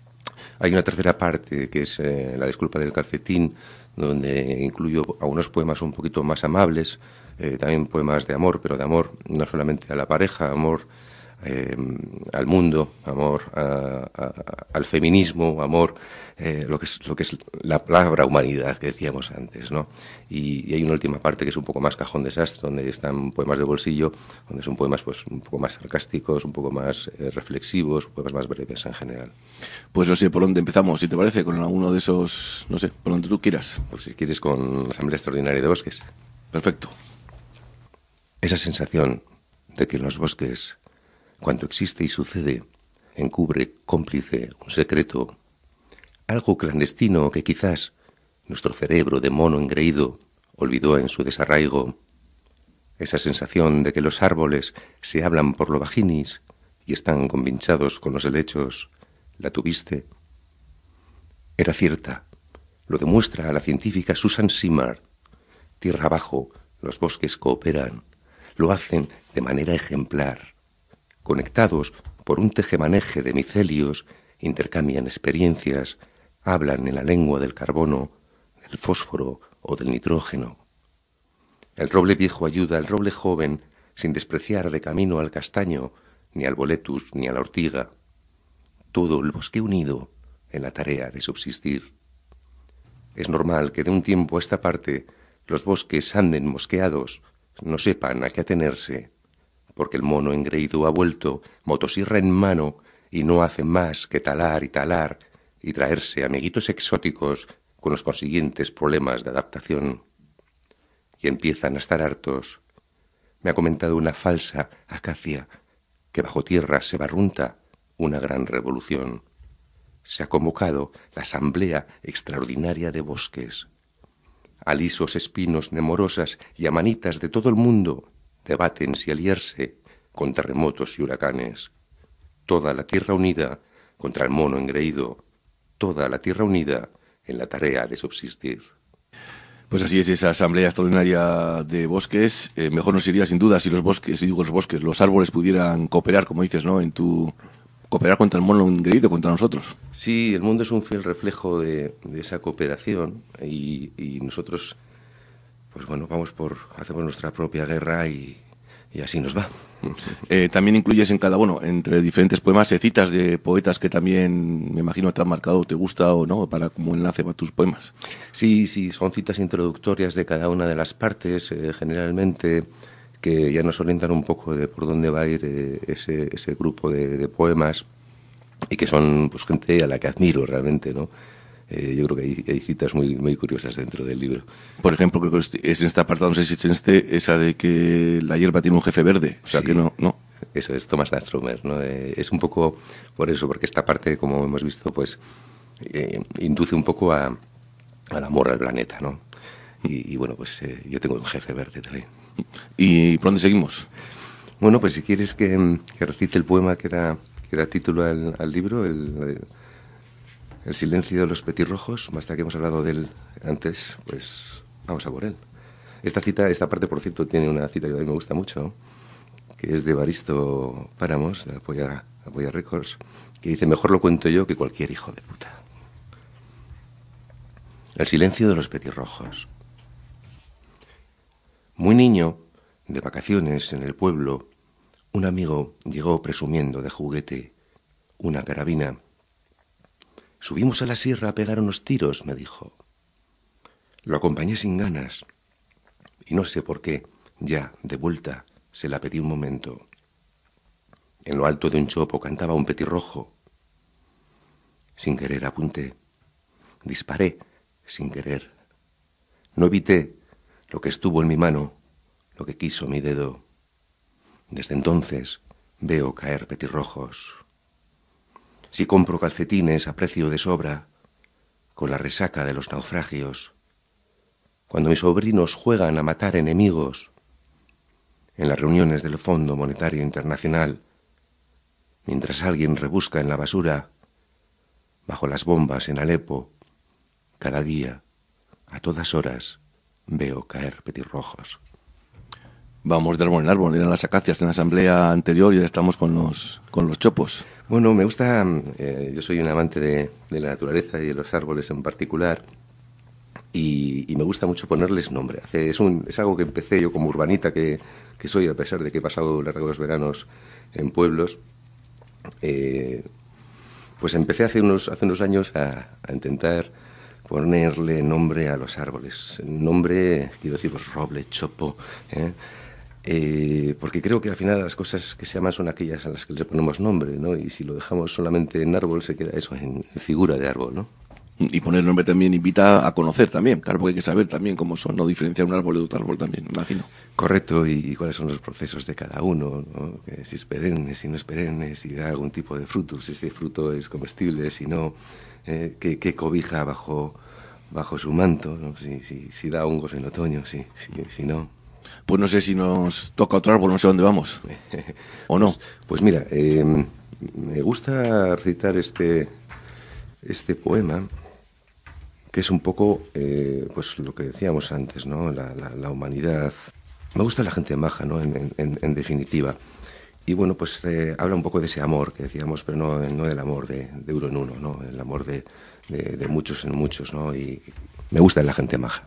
Hay una tercera parte, que es eh, La disculpa del calcetín, donde incluyo algunos poemas un poquito más amables, eh, también poemas de amor, pero de amor no solamente a la pareja, amor Eh, al mundo, amor a, a, al feminismo, amor, eh, lo que es lo que es la palabra humanidad que decíamos antes, ¿no? Y, y hay una última parte que es un poco más cajón desastre, donde están poemas de bolsillo, donde son poemas pues un poco más sarcásticos, un poco más eh, reflexivos, poemas más breves en general. Pues no sé por dónde empezamos, si te parece, con alguno de esos, no sé, por donde tú quieras. Pues si quieres con la Asamblea Extraordinaria de Bosques. Perfecto. Esa sensación de que en los bosques, cuando existe y sucede, encubre cómplice un secreto, algo clandestino que quizás nuestro cerebro de mono engreído olvidó en su desarraigo. Esa sensación de que los árboles se hablan por lo vaginis y están convinchados con los helechos, ¿la tuviste? Era cierta, lo demuestra la científica Susan Simard. Tierra abajo, los bosques cooperan, lo hacen de manera ejemplar. Conectados por un tejemaneje de micelios, intercambian experiencias, hablan en la lengua del carbono, del fósforo o del nitrógeno. El roble viejo ayuda al roble joven sin despreciar de camino al castaño, ni al boletus, ni a la ortiga. Todo el bosque unido en la tarea de subsistir. Es normal que de un tiempo a esta parte los bosques anden mosqueados, no sepan a qué atenerse, porque el mono engreído ha vuelto motosierra en mano y no hace más que talar y talar y traerse amiguitos exóticos con los consiguientes problemas de adaptación. Y empiezan a estar hartos. Me ha comentado una falsa acacia que bajo tierra se barrunta una gran revolución. Se ha convocado la Asamblea Extraordinaria de Bosques. alisos espinos nemorosas y amanitas de todo el mundo debaten si aliarse con terremotos y huracanes. Toda la tierra unida contra el mono engreído, toda la tierra unida en la tarea de subsistir. Pues así es esa asamblea extraordinaria de bosques. Eh, mejor nos iría sin duda si los bosques, digo los bosques, los árboles pudieran cooperar, como dices, ¿no? En tu cooperar contra el mono engreído, contra nosotros. Sí, el mundo es un fiel reflejo de, de esa cooperación y, y nosotros, pues bueno, vamos por hacemos nuestra propia guerra y, y así nos va. Eh, también incluyes en cada, bueno, entre diferentes poemas, eh, citas de poetas que también, me imagino, te han marcado, te gusta o no, para como enlace para tus poemas. Sí, sí, son citas introductorias de cada una de las partes, eh, generalmente, que ya nos orientan un poco de por dónde va a ir eh, ese, ese grupo de, de poemas, y que son pues gente a la que admiro realmente, ¿no? Eh, yo creo que hay, hay citas muy, muy curiosas dentro del libro. Por ejemplo, creo que es en este apartado, no sé si es en este, esa de que la hierba tiene un jefe verde, o sea sí, que no, no. Eso es Thomas Stromer, ¿no? Eh, es un poco por eso, porque esta parte, como hemos visto, pues eh, induce un poco a, al amor al planeta, ¿no? Y, y bueno, pues eh, yo tengo un jefe verde también. ¿Y por dónde seguimos? Bueno, pues si quieres que, que recite el poema que da, que da título al, al libro, el, el El silencio de los petirrojos, basta que hemos hablado de él antes, pues vamos a por él. Esta cita, esta parte, por cierto, tiene una cita que a mí me gusta mucho, que es de Evaristo Páramos, de Apoya, Apoya Records, que dice: mejor lo cuento yo que cualquier hijo de puta. El silencio de los petirrojos. Muy niño, de vacaciones en el pueblo, un amigo llegó presumiendo de juguete una carabina. Subimos a la sierra a pegar unos tiros, me dijo. Lo acompañé sin ganas y no sé por qué, ya de vuelta, se la pedí un momento. En lo alto de un chopo cantaba un petirrojo. Sin querer apunté, disparé sin querer. No evité lo que estuvo en mi mano, lo que quiso mi dedo. Desde entonces veo caer petirrojos. Si compro calcetines a precio de sobra, con la resaca de los naufragios, cuando mis sobrinos juegan a matar enemigos, en las reuniones del Fondo Monetario Internacional, mientras alguien rebusca en la basura, bajo las bombas en Alepo, cada día, a todas horas, veo caer petirrojos. Vamos de árbol en árbol, eran las acacias en la asamblea anterior y ya estamos con los, con los chopos. Bueno, me gusta, eh, yo soy un amante de, de la naturaleza y de los árboles en particular, y, y me gusta mucho ponerles nombre. Hace, es, un, es algo que empecé yo como urbanita que, que soy, a pesar de que he pasado largos veranos en pueblos. Eh, pues empecé hace unos, hace unos años a, a intentar ponerle nombre a los árboles. Nombre, quiero decir, pues roble, chopo, ¿eh? Eh, porque creo que al final las cosas que se llaman son aquellas a las que les ponemos nombre, ¿no? Y si lo dejamos solamente en árbol se queda eso, en figura de árbol, ¿no? Y poner nombre también invita a conocer también, claro, porque hay que saber también cómo son, no diferenciar un árbol de otro árbol también, me imagino. Correcto, y, y cuáles son los procesos de cada uno, ¿no? Que si es perenne, si no es perenne, si da algún tipo de fruto, si ese fruto es comestible, si no, eh, qué, qué cobija bajo, bajo su manto, ¿no? Si, si, si da hongos en otoño, si, si, si no... Pues no sé si nos toca otro árbol, no sé dónde vamos. ¿O no? Pues, pues mira, eh, me gusta recitar este, este poema, que es un poco eh, pues lo que decíamos antes, ¿no? La, la, la humanidad. Me gusta la gente maja, ¿no? En, en, en definitiva. Y bueno, pues eh, habla un poco de ese amor que decíamos, pero no, no del amor de, de uno en uno, ¿no? El amor de, de, de muchos en muchos, ¿no? Y me gusta la gente maja.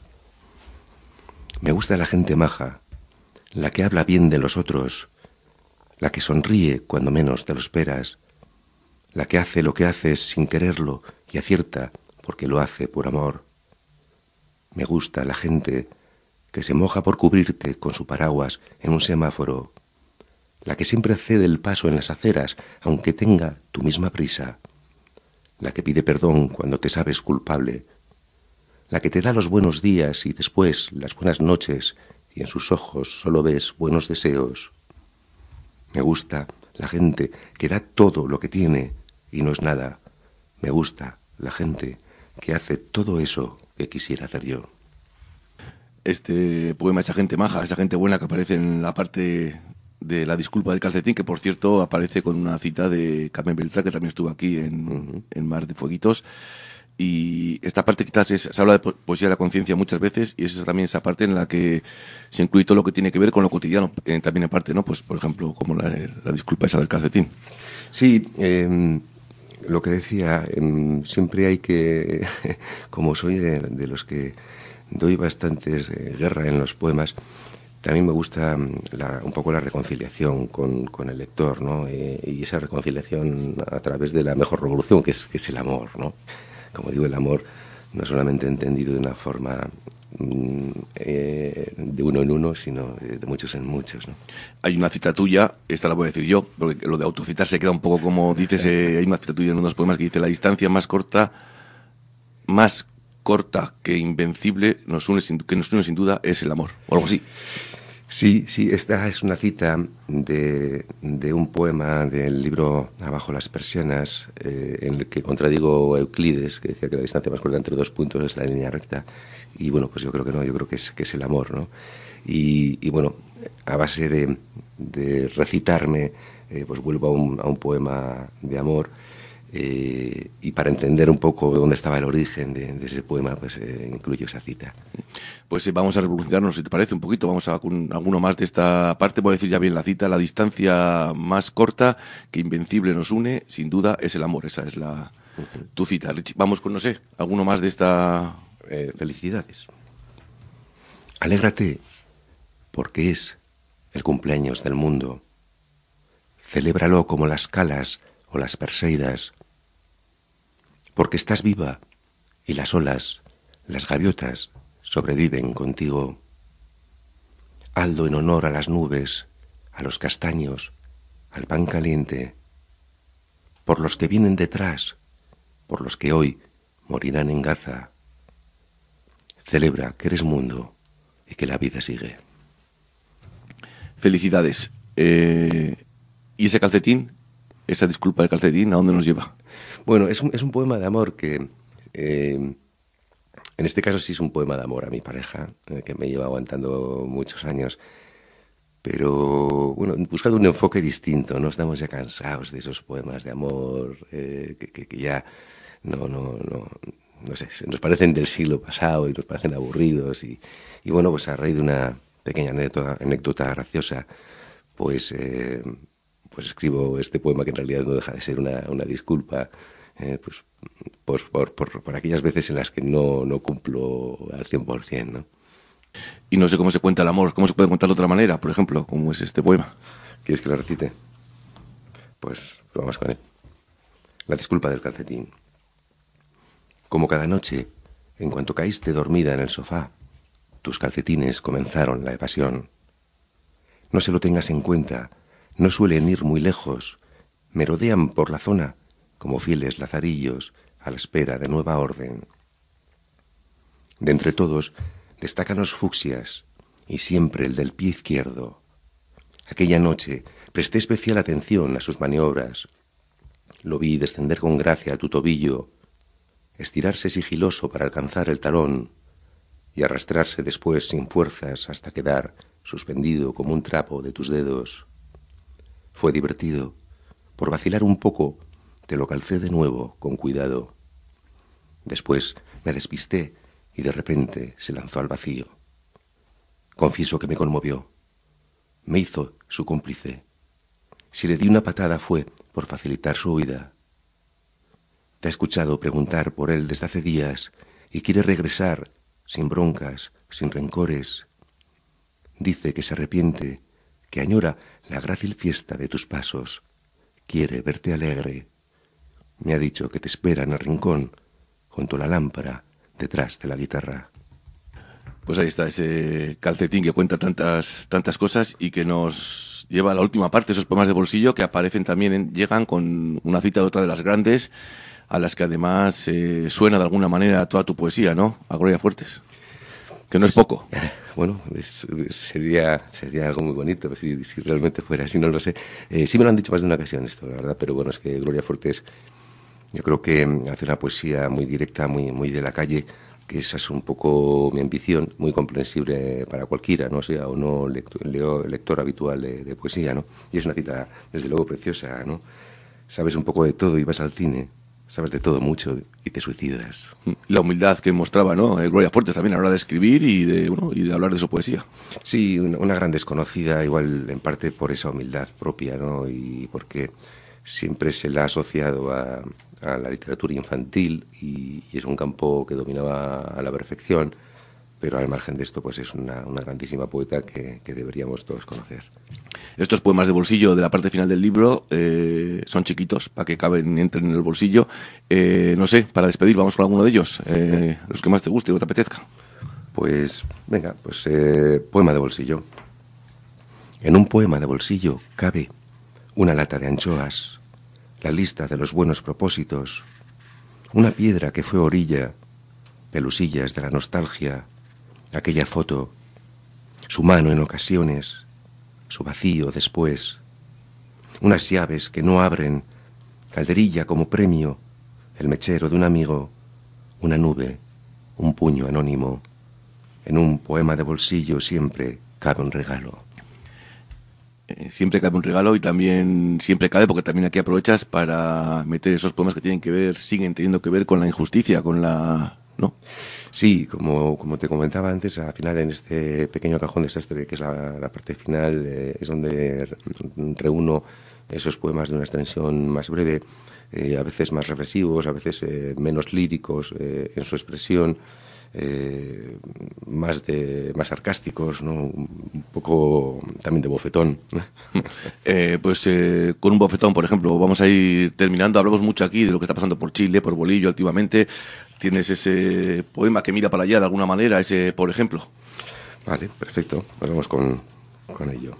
Me gusta la gente maja, la que habla bien de los otros, la que sonríe cuando menos te lo esperas, la que hace lo que haces sin quererlo y acierta porque lo hace por amor. Me gusta la gente que se moja por cubrirte con su paraguas en un semáforo, la que siempre cede el paso en las aceras aunque tenga tu misma prisa, la que pide perdón cuando te sabes culpable, la que te da los buenos días y después las buenas noches y en sus ojos solo ves buenos deseos. Me gusta la gente que da todo lo que tiene y no es nada. Me gusta la gente que hace todo eso que quisiera hacer yo. este poema, esa gente maja, esa gente buena que aparece en la parte de la disculpa del calcetín, que por cierto aparece con una cita de Carmen Beltrán, que también estuvo aquí en, uh-huh. en Mar de Fueguitos. Y esta parte quizás es, se habla de poesía de la conciencia muchas veces, y es también esa parte en la que se incluye todo lo que tiene que ver con lo cotidiano, eh, también en parte, ¿no? Pues por ejemplo, como la, la disculpa esa del calcetín. Sí, eh, lo que decía, eh, siempre hay que, como soy de, de los que doy bastantes eh, guerra en los poemas, también me gusta la, un poco la reconciliación con, con el lector, ¿no? Eh, y esa reconciliación a través de la mejor revolución, que es, que es el amor, ¿no? Como digo, el amor no solamente entendido de una forma mm, eh, de uno en uno, sino de, de muchos en muchos, ¿no? Hay una cita tuya, esta la voy a decir yo, porque lo de autocitar se queda un poco como dices, eh, hay una cita tuya en unos poemas que dice: la distancia más corta, más corta que invencible, nos une sin, que nos une sin duda, es el amor, o algo así. Sí, sí, esta es una cita de, de un poema del libro Abajo las persianas, eh, en el que contradigo a Euclides, que decía que la distancia más corta entre dos puntos es la línea recta, y bueno, pues yo creo que no, yo creo que es, que es el amor, ¿no? Y, y bueno, a base de, de recitarme, eh, pues vuelvo a un, a un poema de amor. Eh, y para entender un poco dónde estaba el origen de, de ese poema, pues eh, incluyo esa cita. Pues eh, vamos a revolucionarnos, si te parece, un poquito. Vamos a con alguno más de esta parte. Voy a decir ya bien la cita: la distancia más corta que invencible nos une, sin duda, es el amor. Esa es la uh-huh. tu cita, Richie. Vamos con, no sé, alguno más de esta... Eh, felicidades. Alégrate, porque es el cumpleaños del mundo. Celébralo como las calas o las perseidas, porque estás viva y las olas, las gaviotas, sobreviven contigo. Hazlo en honor a las nubes, a los castaños, al pan caliente, por los que vienen detrás, por los que hoy morirán en Gaza. Celebra que eres mundo y que la vida sigue. Felicidades. Eh, ¿Y ese calcetín? Esa disculpa del calcetín, ¿a dónde nos lleva? Bueno, es un, es un poema de amor que, eh, en este caso sí es un poema de amor a mi pareja, eh, que me lleva aguantando muchos años, pero bueno, buscando un enfoque distinto, ¿no? Estamos ya cansados de esos poemas de amor eh, que, que, que ya no, no, no, no sé, nos parecen del siglo pasado y nos parecen aburridos, y, y bueno, pues a raíz de una pequeña anécdota, anécdota graciosa, pues... Eh, pues escribo este poema que en realidad no deja de ser una, una disculpa, eh, pues, pues por, por, por aquellas veces en las que no, no cumplo al cien por ciento, ¿no? Y no sé cómo se cuenta el amor, cómo se puede contar de otra manera, por ejemplo, como es este poema. ¿Quieres que lo recite? Pues vamos con él. La disculpa del calcetín. Como cada noche, en cuanto caíste dormida en el sofá, tus calcetines comenzaron la evasión. No se lo tengas en cuenta. No suelen ir muy lejos, merodean por la zona como fieles lazarillos a la espera de nueva orden. De entre todos destacan los fucsias y siempre el del pie izquierdo. Aquella noche presté especial atención a sus maniobras. Lo vi descender con gracia a tu tobillo, estirarse sigiloso para alcanzar el talón y arrastrarse después sin fuerzas hasta quedar suspendido como un trapo de tus dedos. Fue divertido. Por vacilar un poco, te lo calcé de nuevo, con cuidado. Después me despisté y de repente se lanzó al vacío. Confieso que me conmovió. Me hizo su cómplice. Si le di una patada fue por facilitar su huida. Te ha escuchado preguntar por él desde hace días y quiere regresar, sin broncas, sin rencores. Dice que se arrepiente, que añora la grácil fiesta de tus pasos, quiere verte alegre. Me ha dicho que te espera en el rincón, junto a la lámpara, detrás de la guitarra. Pues ahí está ese calcetín que cuenta tantas tantas cosas y que nos lleva a la última parte, esos poemas de bolsillo que aparecen también, en, llegan con una cita de otra de las grandes, a las que además eh, suena de alguna manera toda tu poesía, ¿no? A Gloria Fuertes, que no es poco. Bueno, es, sería sería algo muy bonito si, si realmente fuera así, no lo sé. Eh, sí me lo han dicho más de una ocasión esto, la verdad, pero bueno, es que Gloria Fuertes, yo creo que hace una poesía muy directa, muy, muy de la calle, que esa es un poco mi ambición, muy comprensible para cualquiera, no sea o no lector, lector habitual de, de poesía, ¿no? Y es una cita, desde luego, preciosa, ¿no? Sabes un poco de todo y vas al cine, sabes de todo mucho y te suicidas. La humildad que mostraba, ¿no? Gloria Fuertes también a la hora de escribir y de, bueno, y de hablar de su poesía. Sí, una, una gran desconocida, igual en parte por esa humildad propia, ¿no? Y porque siempre se la ha asociado a, a la literatura infantil y, y es un campo que dominaba a la perfección, pero al margen de esto, pues es una, una grandísima poeta que, que deberíamos todos conocer. Estos poemas de bolsillo de la parte final del libro eh, son chiquitos, para que caben y entren en el bolsillo. Eh, no sé, para despedir, vamos con alguno de ellos, eh, los que más te guste o te apetezca. Pues, venga, pues eh, poema de bolsillo. En un poema de bolsillo cabe una lata de anchoas, la lista de los buenos propósitos, una piedra que fue orilla, pelusillas de la nostalgia, aquella foto, su mano en ocasiones, su vacío después, unas llaves que no abren, calderilla como premio, el mechero de un amigo, una nube, un puño anónimo. En un poema de bolsillo siempre cabe un regalo. Eh, siempre cabe un regalo y también siempre cabe, porque también aquí aprovechas para meter esos poemas que tienen que ver, siguen teniendo que ver con la injusticia, con la... ¿no? Sí, como, como te comentaba antes, al final en este pequeño cajón desastre, que es la, la parte final, eh, es donde reúno esos poemas de una extensión más breve, eh, a veces más reflexivos, a veces eh, menos líricos eh, en su expresión, eh, más de más sarcásticos, ¿no? Un poco también de bofetón. Eh, pues eh, con un bofetón, por ejemplo, vamos a ir terminando. Hablamos mucho aquí de lo que está pasando por Chile, por Bolillo últimamente. ¿Tienes ese poema que mira para allá de alguna manera, ese, por ejemplo? Vale, perfecto. Pues vamos con, con ello.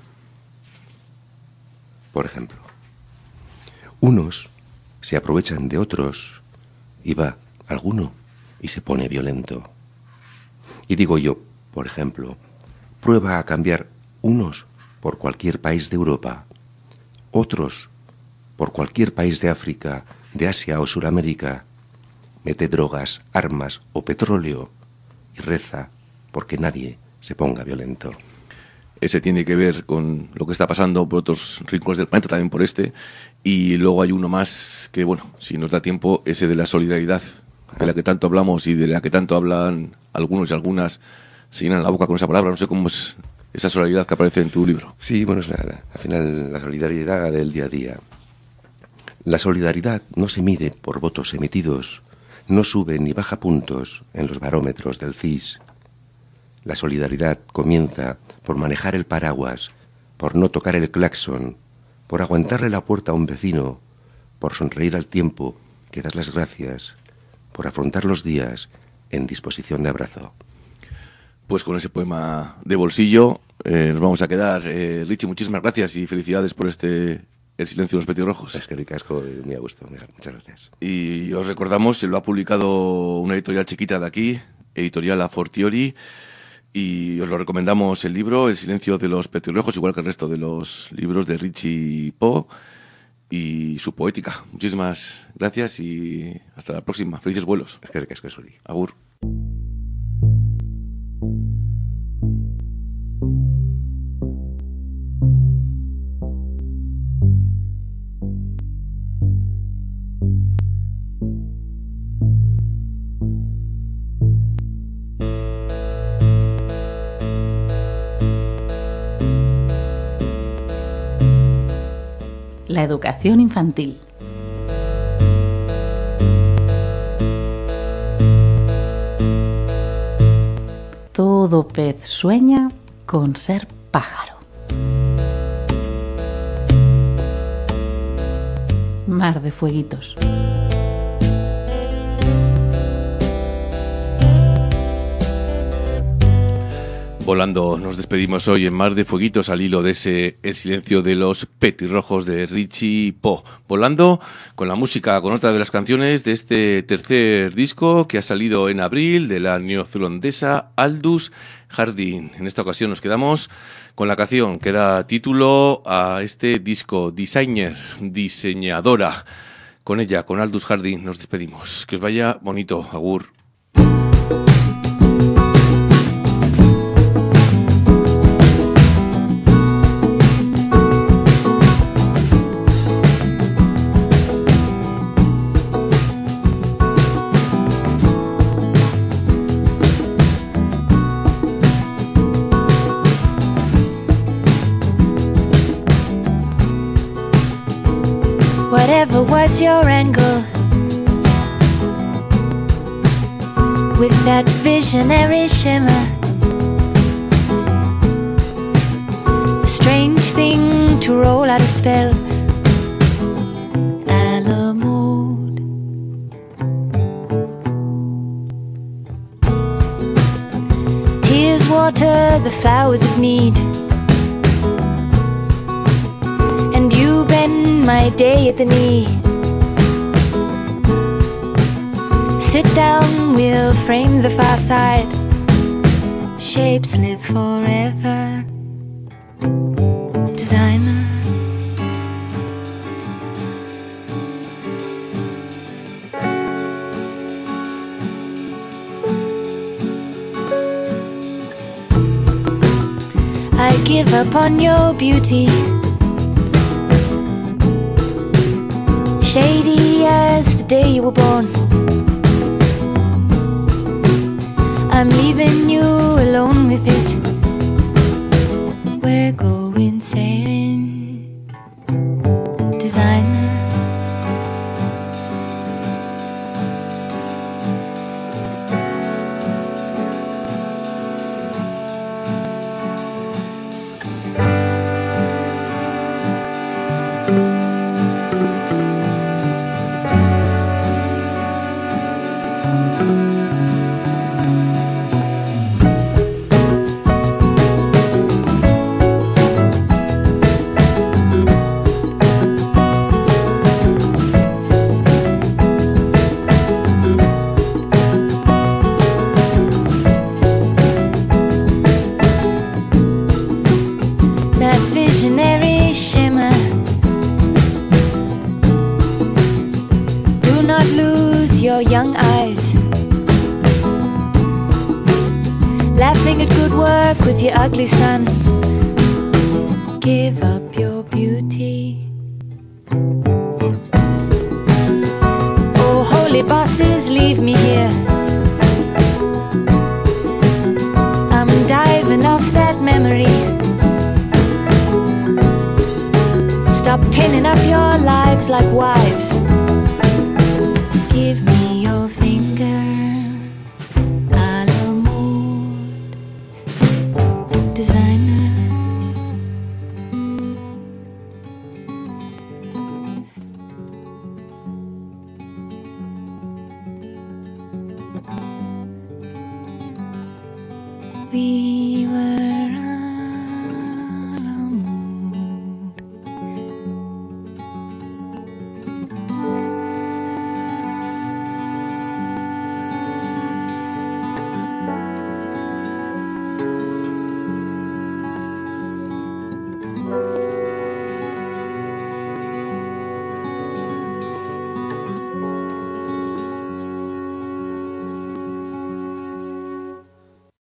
Por ejemplo, unos se aprovechan de otros y va alguno y se pone violento. Y digo yo, por ejemplo, prueba a cambiar unos por cualquier país de Europa, otros por cualquier país de África, de Asia o Suramérica. Mete drogas, armas o petróleo y reza porque nadie se ponga violento. Ese tiene que ver con lo que está pasando por otros rincones del planeta, también por este. Y luego hay uno más que, bueno, si nos da tiempo, ese de la solidaridad, de la que tanto hablamos y de la que tanto hablan algunos y algunas, se llenan la boca con esa palabra. No sé cómo es esa solidaridad que aparece en tu libro. Sí, bueno, es la, la, al final la solidaridad del día a día. La solidaridad no se mide por votos emitidos, no sube ni baja puntos en los barómetros del C I S. La solidaridad comienza por manejar el paraguas, por no tocar el claxon, por aguantarle la puerta a un vecino, por sonreír al tiempo que das las gracias, por afrontar los días en disposición de abrazo. Pues con ese poema de bolsillo eh, nos vamos a quedar. Eh, Richie, muchísimas gracias y felicidades por este El silencio de los petirrojos. Es que ricasco, muy a gusto. Muchas gracias. Y os recordamos, se lo ha publicado una editorial chiquita de aquí, editorial A Fortiori, y os lo recomendamos el libro El silencio de los petirrojos, igual que el resto de los libros de Richie Po y su poética. Muchísimas gracias y hasta la próxima. Felices vuelos. Es que ricasco, Suri. Agur. La educación infantil. Todo pez sueña con ser pájaro. Mar de Fueguitos. Volando nos despedimos hoy en Mar de Fueguitos al hilo de ese El silencio de los petirrojos de Richie Po. Volando con la música, con otra de las canciones de este tercer disco que ha salido en abril de la neozelandesa Aldous Harding. En esta ocasión nos quedamos con la canción que da título a este disco, Designer, diseñadora. Con ella, con Aldous Harding, nos despedimos. Que os vaya bonito. Agur. whatever was your angle, with that visionary shimmer, a strange thing to roll out a spell. Alamode. Tears water the flowers of need, and you bend my day at the knee. Sit down, we'll frame the far side. Shapes live forever. Designer. I give up on your beauty, shady as the day you were born. I'm leaving you alone with it. We're going sailing. Designer. Young eyes, laughing at good work with your ugly son. Give up your beauty. Oh, holy bosses, leave me here. I'm diving off that memory. Stop pinning up your lives like wives. Give me your finger.